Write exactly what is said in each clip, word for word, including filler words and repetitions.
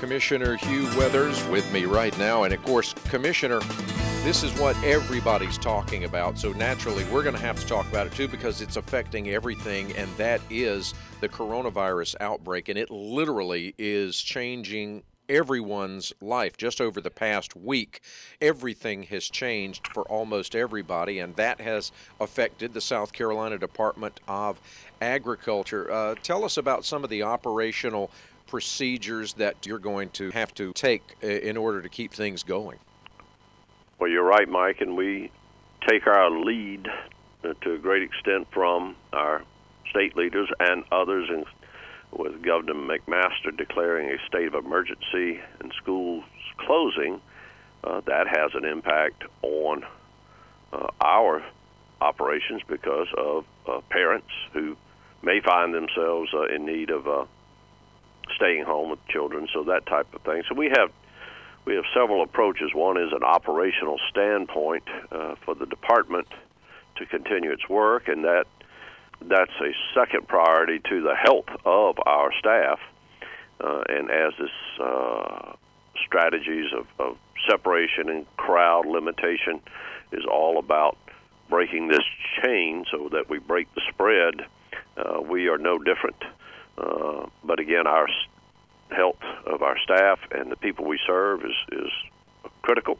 Commissioner Hugh Weathers with me right now. And of course, Commissioner, this is what everybody's talking about. So naturally, we're going to have to talk about it too, because it's affecting everything. And that is the coronavirus outbreak. And it literally is changing everyone's life. Just over the past week, everything has changed for almost everybody, and that has affected the South Carolina Department of Agriculture. Uh, tell us about some of the operational procedures that you're going to have to take in order to keep things going. Well, you're right, Mike, and we take our lead to a great extent from our state leaders and others, in with Governor McMaster declaring a state of emergency and schools closing. Uh, that has an impact on uh, our operations because of uh, parents who may find themselves uh, in need of uh, staying home with children, so that type of thing. So we have we have several approaches. One is an operational standpoint uh, for the department to continue its work, and that that's a second priority to the health of our staff. Uh, and as this uh, strategies of, of separation and crowd limitation is all about breaking this chain so that we break the spread, uh, we are no different. Uh, but again, our health of our staff and the people we serve is, is critical.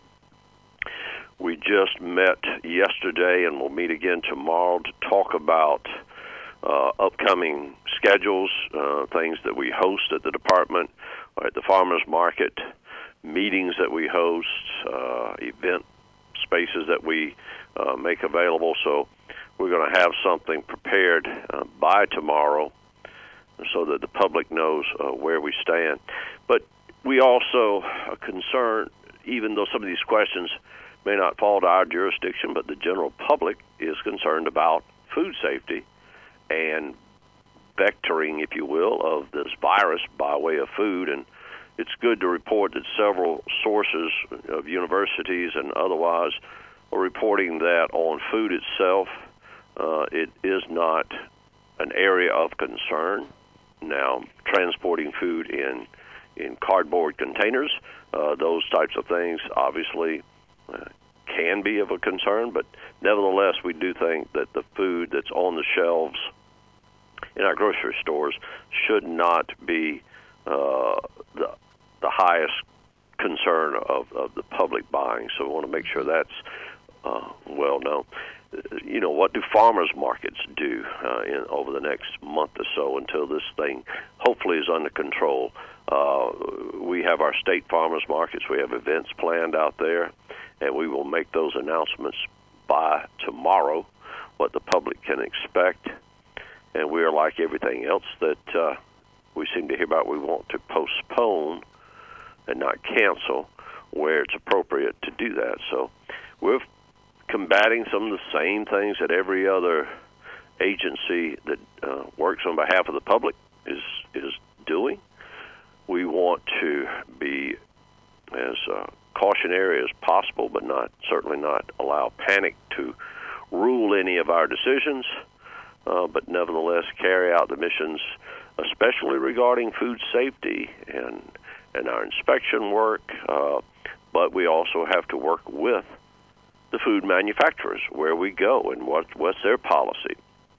We just met yesterday and we'll meet again tomorrow to talk about uh, upcoming schedules, uh, things that we host at the department or at the farmers market, meetings that we host, uh, event spaces that we uh, make available. So we're going to have something prepared uh, by tomorrow so that the public knows uh, where we stand. But we also are concerned, even though some of these questions may not fall to our jurisdiction, but the general public is concerned about food safety and vectoring, if you will, of this virus by way of food. And it's good to report that several sources of universities and otherwise are reporting that on food itself, uh, it is not an area of concern. Now, transporting food in in cardboard containers, uh, those types of things, obviously, uh, can be of a concern, but nevertheless, we do think that the food that's on the shelves in our grocery stores should not be uh, the the highest concern of, of the public buying. So we want to make sure that's uh, well known. You know, what do farmers markets do uh, in over the next month or so until this thing hopefully is under control? Uh, we have our state farmers markets. We have events planned out there, and we will make those announcements by tomorrow, what the public can expect. And we are like everything else that uh, we seem to hear about. We want to postpone and not cancel where it's appropriate to do that. So we're combating some of the same things that every other agency that uh, works on behalf of the public is is doing. We want to be as uh, cautionary as possible, but not certainly not allow panic to rule any of our decisions, uh, but nevertheless carry out the missions, especially regarding food safety and and our inspection work. Uh, but we also have to work with the food manufacturers where we go and what what's their policy.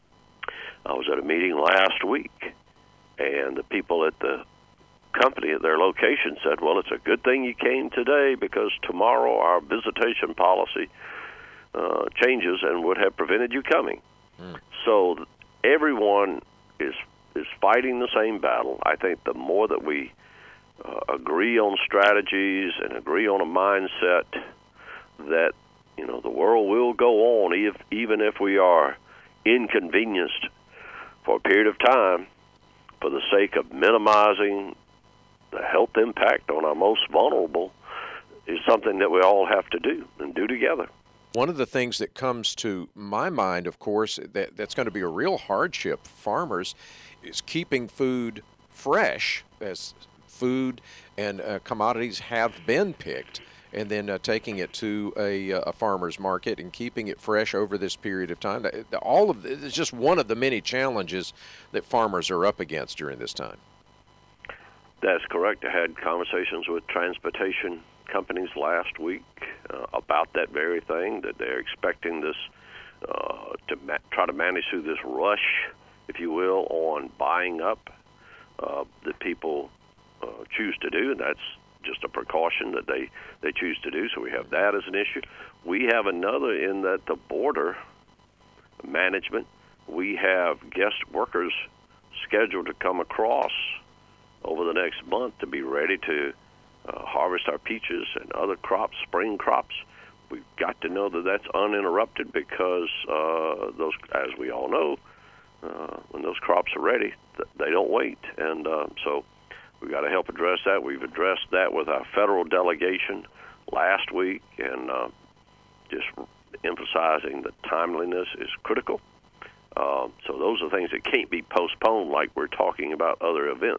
I was at a meeting last week, and the people at the company at their location said, well, it's a good thing you came today because tomorrow our visitation policy uh, changes and would have prevented you coming. Mm. So everyone is is fighting the same battle. I think the more that we uh, agree on strategies and agree on a mindset that, you know, the world will go on if, even if we are inconvenienced for a period of time for the sake of minimizing the health impact on our most vulnerable, is something that we all have to do and do together. One of the things that comes to my mind, of course, that, that's going to be a real hardship for farmers is keeping food fresh, as food and uh, commodities have been picked, and then uh, taking it to a, a farmer's market and keeping it fresh over this period of time. All of this is just one of the many challenges that farmers are up against during this time. That's correct. I had conversations with transportation companies last week uh, about that very thing, that they're expecting this uh, to ma- try to manage through this rush, if you will, on buying up uh, that people uh, choose to do, and that's just a precaution that they, they choose to do. So we have that as an issue. We have another in that the border management, we have guest workers scheduled to come across over the next month to be ready to uh, harvest our peaches and other crops, spring crops. We've got to know that that's uninterrupted because uh, those, as we all know, uh, when those crops are ready, th- they don't wait. And uh, so we've got to help address that. We've addressed that with our federal delegation last week, and uh, just emphasizing that timeliness is critical. Uh, so those are things that can't be postponed like we're talking about other events.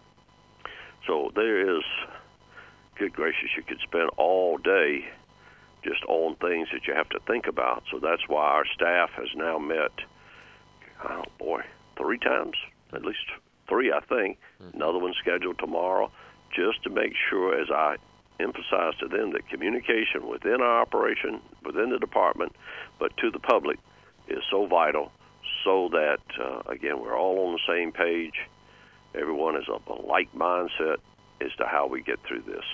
So there is, good gracious, you could spend all day just on things that you have to think about. So that's why our staff has now met, oh boy, three times, at least three, I think. Mm-hmm. Another one scheduled tomorrow, just to make sure, as I emphasize to them, that communication within our operation, within the department, but to the public is so vital, so that, uh, again, we're all on the same page. Everyone is of a like mindset as to how we get through this.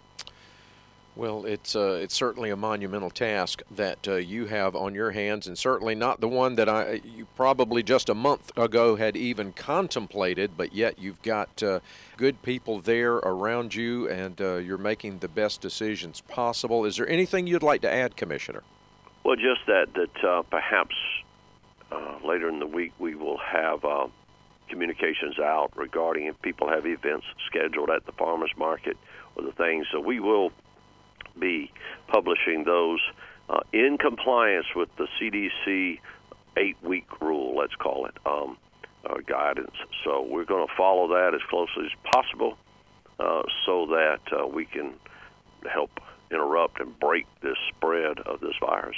Well, it's uh, it's certainly a monumental task that uh, you have on your hands, and certainly not the one that I you probably just a month ago had even contemplated, but yet you've got uh, good people there around you, and uh, you're making the best decisions possible. Is there anything you'd like to add, Commissioner? Well, just that, that uh, perhaps uh, later in the week we will have uh, communications out regarding if people have events scheduled at the farmers market or the things. So we will be publishing those uh, in compliance with the C D C eight-week rule, let's call it, um, uh, guidance. So we're going to follow that as closely as possible uh, so that uh, we can help interrupt and break this spread of this virus.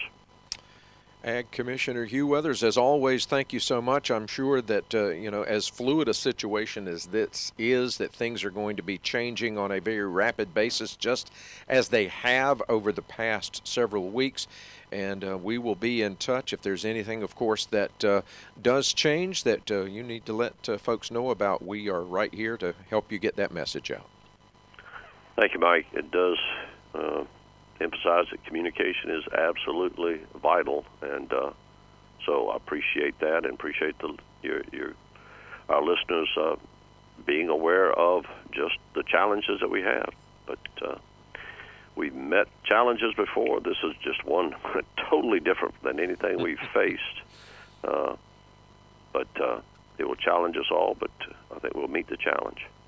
Ag Commissioner Hugh Weathers, as always, thank you so much. I'm sure that, uh, you know, as fluid a situation as this is, that things are going to be changing on a very rapid basis, just as they have over the past several weeks. And uh, we will be in touch if there's anything, of course, that uh, does change that uh, you need to let uh, folks know about. We are right here to help you get that message out. Thank you, Mike. It does uh emphasize that communication is absolutely vital, and uh, so I appreciate that, and appreciate the, your, your our listeners uh, being aware of just the challenges that we have. But uh, we've met challenges before. This is just one totally different than anything we've faced. Uh, but uh, it will challenge us all, but I think we'll meet the challenge.